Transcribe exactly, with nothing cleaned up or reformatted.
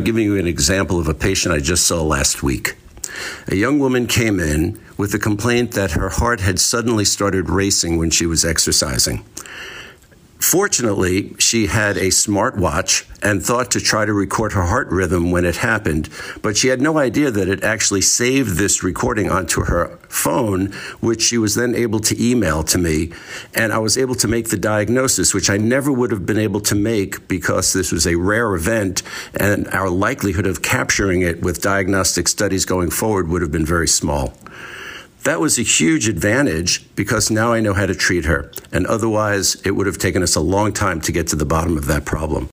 giving you an example of a patient I just saw last week. A young woman came in with a complaint that her heart had suddenly started racing when she was exercising. Fortunately, she had a smartwatch and thought to try to record her heart rhythm when it happened, but she had no idea that it actually saved this recording onto her phone, which she was then able to email to me, and I was able to make the diagnosis, which I never would have been able to make because this was a rare event, and our likelihood of capturing it with diagnostic studies going forward would have been very small. That was a huge advantage because now I know how to treat her, and otherwise it would have taken us a long time to get to the bottom of that problem.